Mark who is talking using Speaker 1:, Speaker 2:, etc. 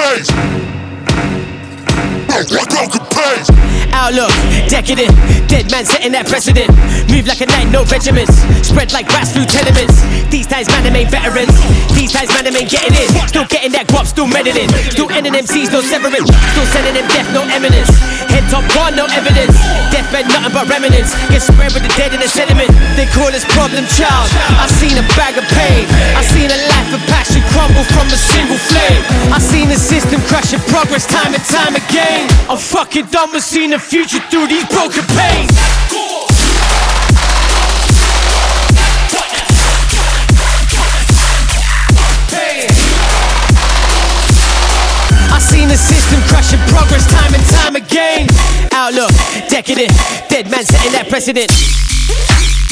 Speaker 1: pace. Broken pace.
Speaker 2: Outlook, decadent, dead man setting that precedent. Move like a knight, no regiments. Spread like rats through tenements. These times man, them ain't veterans. These times man, them ain't getting in. Still getting that guap, still meddling. Still ending MCs, no severing. Still sending them death, no eminence. Head top one, no evidence. Deathbed, nothing but remnants. Get spread with the dead in the sediment. They call us problem child. I've seen a bag of pain. I've seen a life of passion crumble from a single flame. I've seen the system crushing progress time and time again. I'm fucking done with seeing the future through these broken pains. I've seen the system crushing progress time and time again. Outlook, decadent, dead man setting that precedent.